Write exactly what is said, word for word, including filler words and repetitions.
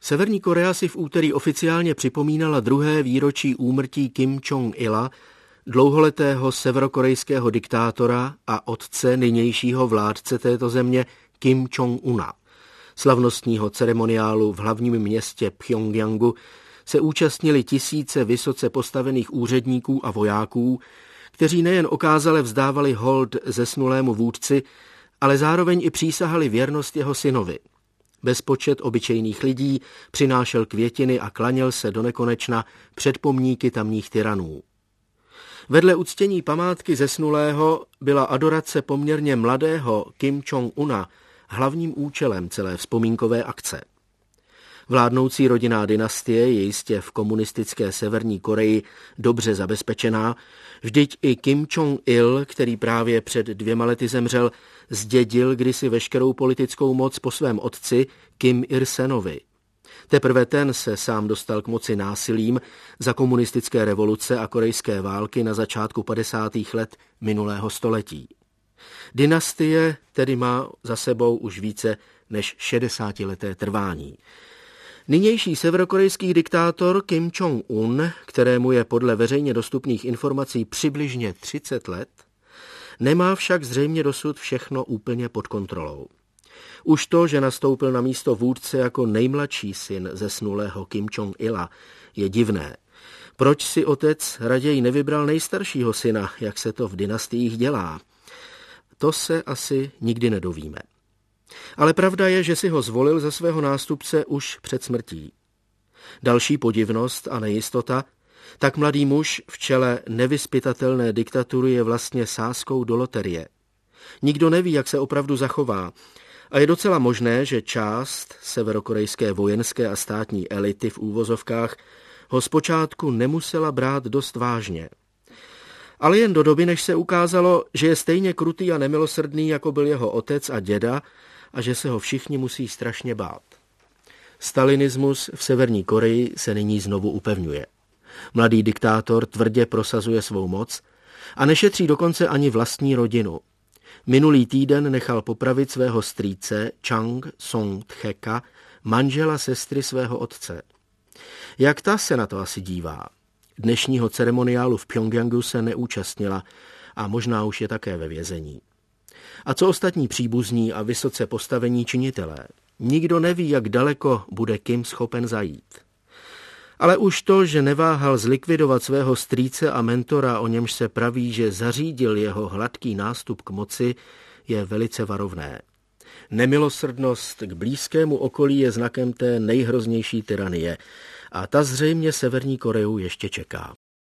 Severní Korea si v úterý oficiálně připomínala druhé výročí úmrtí Kim Čong-ila, dlouholetého severokorejského diktátora a otce nynějšího vládce této země Kim Jong-una. Slavnostního ceremoniálu v hlavním městě Pchjongjangu se účastnili tisíce vysoce postavených úředníků a vojáků, kteří nejen okázale vzdávali hold zesnulému vůdci, ale zároveň i přísahali věrnost jeho synovi. Bezpočet obyčejných lidí přinášel květiny a klaněl se do nekonečna před pomníky tamních tyranů. Vedle uctění památky zesnulého byla adorace poměrně mladého Kim Jong-una hlavním účelem celé vzpomínkové akce. Vládnoucí rodinná dynastie je jistě v komunistické Severní Koreji dobře zabezpečená, vždyť i Kim Jong-il, který právě před dvěma lety zemřel, zdědil kdysi veškerou politickou moc po svém otci Kim Il-senovi. Teprve ten se sám dostal k moci násilím za komunistické revoluce a korejské války na začátku padesátých let minulého století. Dynastie tedy má za sebou už více než šedesátileté trvání. Nynější severokorejský diktátor Kim Jong-un, kterému je podle veřejně dostupných informací přibližně třicet let, nemá však zřejmě dosud všechno úplně pod kontrolou. Už to, že nastoupil na místo vůdce jako nejmladší syn zesnulého Kim Jong-ila, je divné. Proč si otec raději nevybral nejstaršího syna, jak se to v dynastiích dělá? To se asi nikdy nedovíme. Ale pravda je, že si ho zvolil za svého nástupce už před smrtí. Další podivnost a nejistota, tak mladý muž v čele nevyzpytatelné diktatury je vlastně sázkou do loterie. Nikdo neví, jak se opravdu zachová, a je docela možné, že část severokorejské vojenské a státní elity v úvozovkách ho zpočátku nemusela brát dost vážně. Ale jen do doby, než se ukázalo, že je stejně krutý a nemilosrdný, jako byl jeho otec a děda, a že se ho všichni musí strašně bát. Stalinismus v Severní Koreji se nyní znovu upevňuje. Mladý diktátor tvrdě prosazuje svou moc a nešetří dokonce ani vlastní rodinu. Minulý týden nechal popravit svého strýce Chang Song-tcheka, manžela sestry svého otce. Jak ta se na to asi dívá? Dnešního ceremoniálu v Pchjongjangu se neúčastnila a možná už je také ve vězení. A co ostatní příbuzní a vysoce postavení činitelé? Nikdo neví, jak daleko bude Kim schopen zajít. Ale už to, že neváhal zlikvidovat svého strýce a mentora, o němž se praví, že zařídil jeho hladký nástup k moci, je velice varovné. Nemilosrdnost k blízkému okolí je znakem té nejhroznější tyranie a ta zřejmě Severní Koreu ještě čeká.